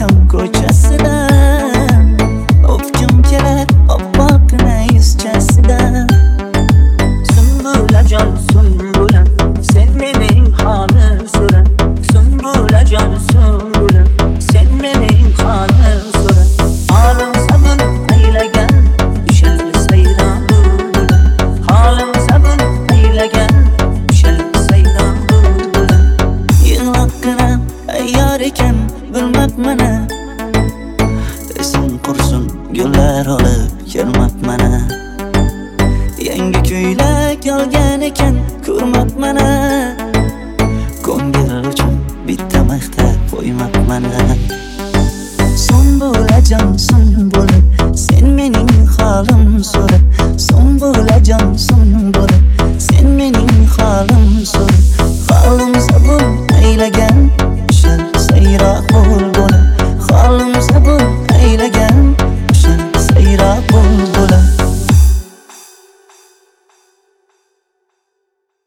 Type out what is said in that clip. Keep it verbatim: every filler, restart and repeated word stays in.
Ko'rmasam ko'chasida o'pkim kelar oppoqgina yuzchasida. Sumbulajon sumbulam, sen mening holim so'ra. Sumbulajon sumbulam, sen mening holim so'ra. Holim sabun aylagan ushal sayron bulbulam. Holim sabun aylagan ushal sayron bulbulam. Yig'loqqina ayyor ekan bilmabman. Esim qursin gullar olib kelmabman. Yangi ko'ylak olgan ekan ko'rmabman. Ko'ngil uchun bitta maqtab qo'ymabman. Sumbulajon sumbula, sen mening holim so'ra.